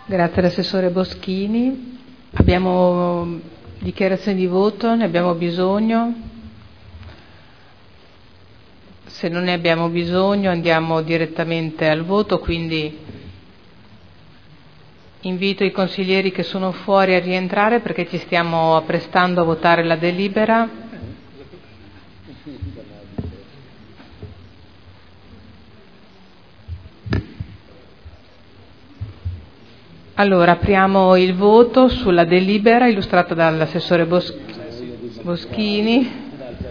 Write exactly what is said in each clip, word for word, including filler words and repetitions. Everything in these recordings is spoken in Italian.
Grazie all'assessore Boschini. Abbiamo dichiarazioni di voto, ne abbiamo bisogno? Se non ne abbiamo bisogno andiamo direttamente al voto, quindi invito i consiglieri che sono fuori a rientrare perché ci stiamo apprestando a votare la delibera. Allora, apriamo il voto sulla delibera illustrata dall'assessore Bos- Boschini.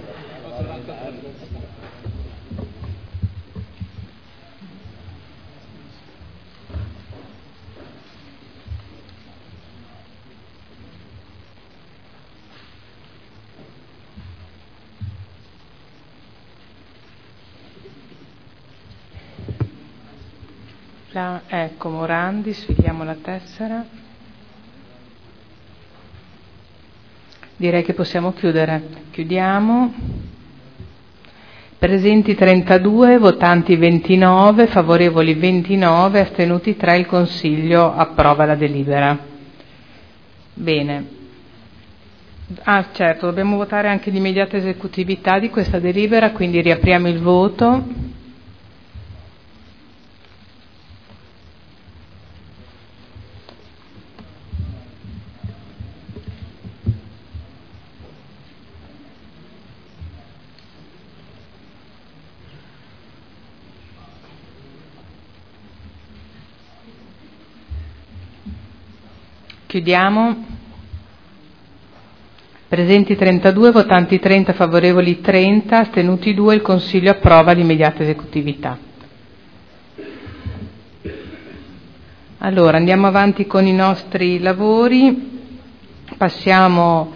La, ecco, Morandi, sfidiamo la tessera. Direi che possiamo chiudere. Chiudiamo. Presenti trentadue, votanti ventinove, favorevoli ventinove, astenuti tre. Il Consiglio approva la delibera. Bene. Ah, certo, dobbiamo votare anche l'immediata esecutività di questa delibera, quindi riapriamo il voto. Chiudiamo. Presenti trentadue, votanti trenta, favorevoli trenta, astenuti due. Il Consiglio approva l'immediata esecutività. Allora, andiamo avanti con i nostri lavori. Passiamo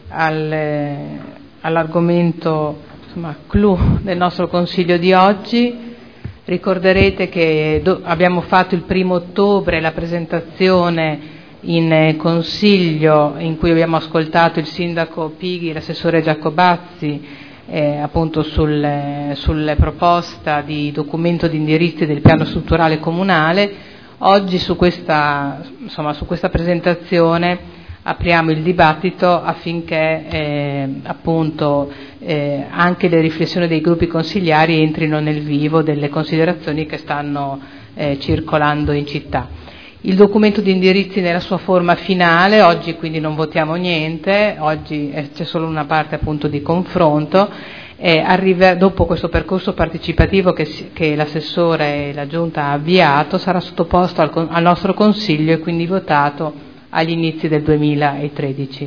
al, all'argomento, insomma, clou del nostro Consiglio di oggi. Ricorderete che do, abbiamo fatto il primo ottobre la presentazione in Consiglio in cui abbiamo ascoltato il sindaco Pighi e l'assessore Giacobazzi eh, appunto sul, sulle proposta di documento di indirizzi del piano strutturale comunale. Oggi su questa, insomma, su questa presentazione apriamo il dibattito affinché eh, appunto eh, anche le riflessioni dei gruppi consigliari entrino nel vivo delle considerazioni che stanno eh, circolando in città. Il documento di indirizzi nella sua forma finale, oggi quindi non votiamo niente, oggi eh, c'è solo una parte appunto di confronto, eh, arriva, dopo questo percorso partecipativo che, che l'assessore e la Giunta ha avviato, sarà sottoposto al, al nostro Consiglio e quindi votato agli inizi del duemilatredici.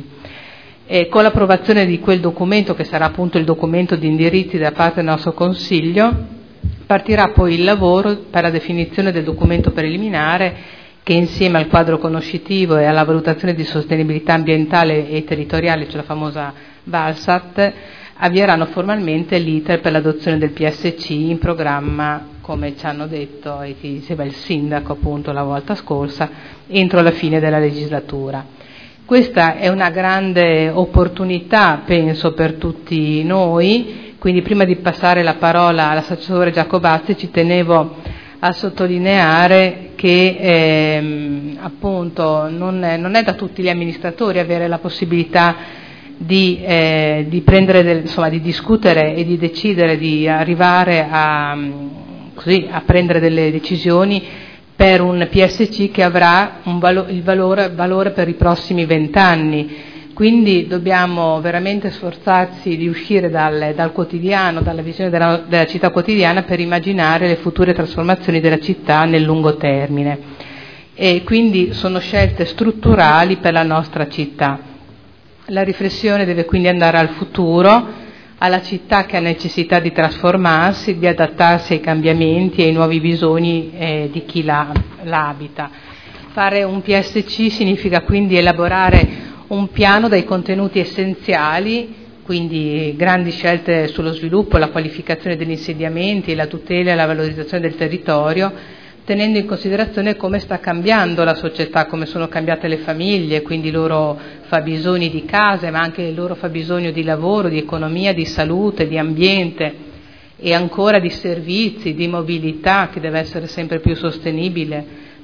E con l'approvazione di quel documento, che sarà appunto il documento di indirizzi da parte del nostro Consiglio, partirà poi il lavoro per la definizione del documento preliminare che insieme al quadro conoscitivo e alla valutazione di sostenibilità ambientale e territoriale, cioè la famosa VALSAT, avvieranno formalmente l'iter per l'adozione del P S C in programma, come ci hanno detto e ti diceva il sindaco appunto la volta scorsa, entro la fine della legislatura. Questa è una grande opportunità, penso, per tutti noi, quindi prima di passare la parola all'assessore Giacobazzi ci tenevo a sottolineare che ehm, appunto non è, non è da tutti gli amministratori avere la possibilità di, eh, di prendere del, insomma, di discutere e di decidere di arrivare a, così, a prendere delle decisioni per un P S C che avrà un valo, il valore, valore per i prossimi vent'anni. Quindi dobbiamo veramente sforzarci di uscire dal, dal quotidiano, dalla visione della, della città quotidiana per immaginare le future trasformazioni della città nel lungo termine. E quindi sono scelte strutturali per la nostra città. La riflessione deve quindi andare al futuro, alla città che ha necessità di trasformarsi, di adattarsi ai cambiamenti e ai nuovi bisogni eh, di chi la, la abita. Fare un P S C significa quindi elaborare un piano dai contenuti essenziali, quindi grandi scelte sullo sviluppo, la qualificazione degli insediamenti, la tutela e la valorizzazione del territorio, tenendo in considerazione come sta cambiando la società, come sono cambiate le famiglie, quindi i loro fabbisogni di case, ma anche il loro fabbisogno di lavoro, di economia, di salute, di ambiente e ancora di servizi, di mobilità che deve essere sempre più sostenibile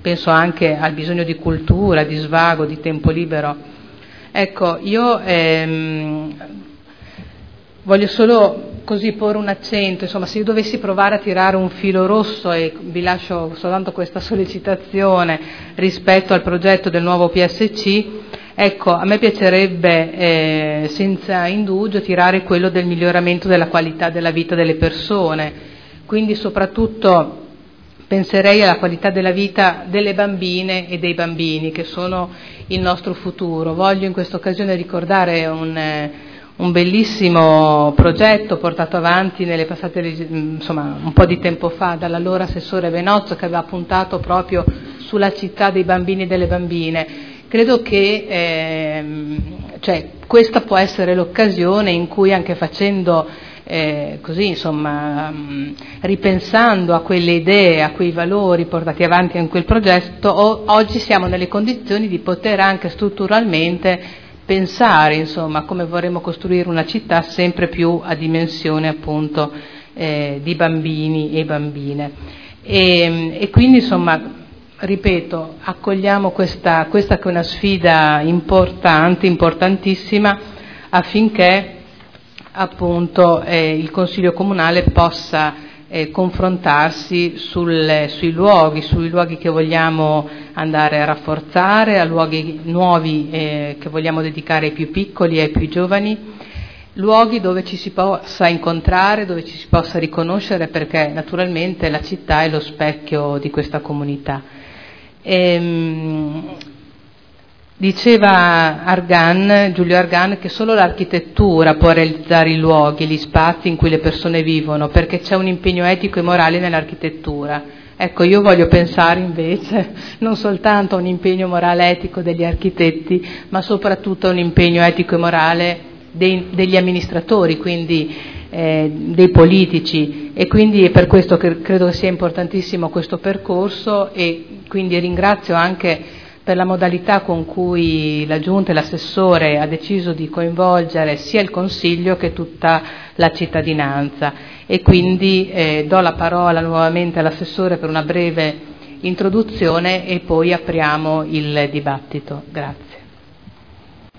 penso anche al bisogno di cultura, di svago, di tempo libero. Ecco, io ehm, voglio solo così porre un accento, insomma, se io dovessi provare a tirare un filo rosso, e vi lascio soltanto questa sollecitazione rispetto al progetto del nuovo P S C, ecco, a me piacerebbe eh, senza indugio tirare quello del miglioramento della qualità della vita delle persone, quindi soprattutto penserei alla qualità della vita delle bambine e dei bambini che sono il nostro futuro. Voglio in questa occasione ricordare un eh, un bellissimo progetto portato avanti nelle passate, insomma, un po' di tempo fa dall'allora assessore Venozzo, che aveva puntato proprio sulla città dei bambini e delle bambine. Credo che eh, cioè, questa può essere l'occasione in cui, anche facendo eh, così, insomma, ripensando a quelle idee, a quei valori portati avanti in quel progetto, o, oggi siamo nelle condizioni di poter anche strutturalmente pensare, insomma, come vorremmo costruire una città sempre più a dimensione appunto eh, di bambini e bambine. E, e quindi, insomma, ripeto, accogliamo questa, questa che è una sfida importante, importantissima, affinché appunto eh, il Consiglio Comunale possa Eh, confrontarsi sul, sui luoghi, sui luoghi che vogliamo andare a rafforzare, a luoghi nuovi eh, che vogliamo dedicare ai più piccoli e ai più giovani, luoghi dove ci si possa incontrare, dove ci si possa riconoscere, perché naturalmente la città è lo specchio di questa comunità. Ehm, Diceva Argan, Giulio Argan, che solo l'architettura può realizzare i luoghi, gli spazi in cui le persone vivono, perché c'è un impegno etico e morale nell'architettura. Ecco, io voglio pensare invece non soltanto a un impegno morale etico degli architetti, ma soprattutto a un impegno etico e morale dei, degli amministratori, quindi eh, dei politici, e quindi è per questo che credo che sia importantissimo questo percorso, e quindi ringrazio anche per la modalità con cui la Giunta e l'assessore ha deciso di coinvolgere sia il Consiglio che tutta la cittadinanza. E quindi eh, do la parola nuovamente all'assessore per una breve introduzione e poi apriamo il dibattito. Grazie.